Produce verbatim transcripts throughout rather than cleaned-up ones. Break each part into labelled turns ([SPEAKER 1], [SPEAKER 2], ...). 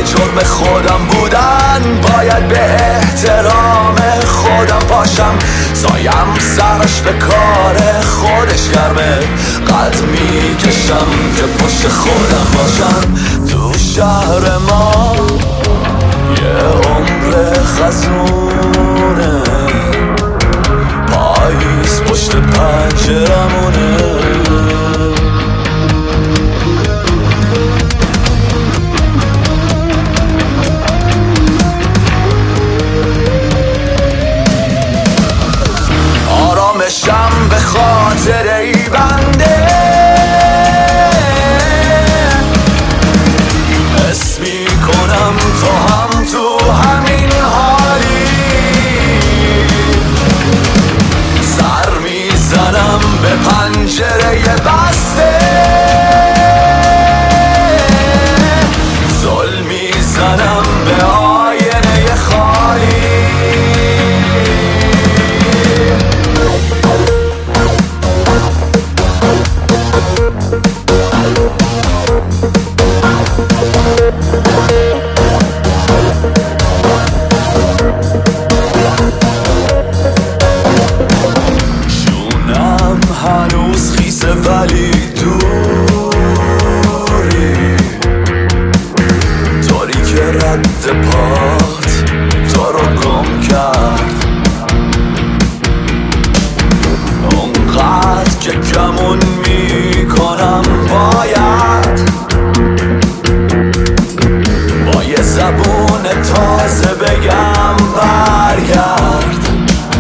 [SPEAKER 1] جرم خودم بودن، باید به احترام خودم پاشم. سایم سرش به کار خودش گرمه، قد میکشم که پشت خودم باشم. تو شهر ما یه عمر خزونه، پاییز پشت پنجرمونه. آرامشم به خاطر ای بنده، حس میکنم تو هم تو همین حالی. سر میزنم به پنجره بسته، زل میزنم به آینه خالی. جونم هنوز خیسه ولی دوری، طوری که رد پات تو رو گم کرد. اونقدر که کمون میکنم باید با یه زبون تازه بگم برگرد.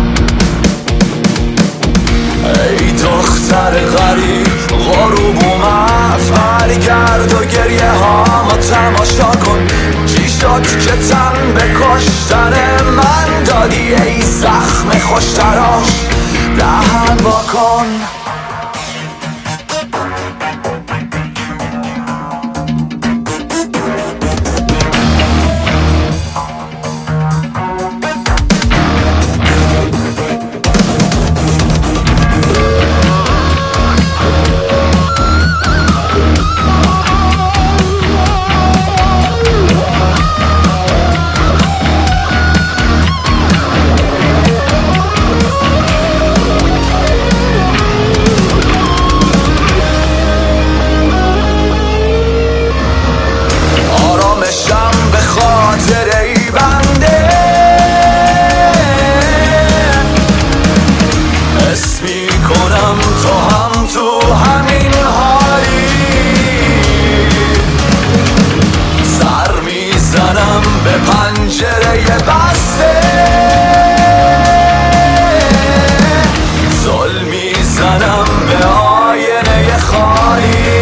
[SPEAKER 1] ای دختر غریب غروب اومد، برگرد و گریه هامو تماشا کن. چی شد که تن به کشتن من دادی ای زخم خوشتراش، دهن وا کن. تو هم تو همین حالی. سر میزنم به پنجره بسته، زل میزنم به آینه خالی.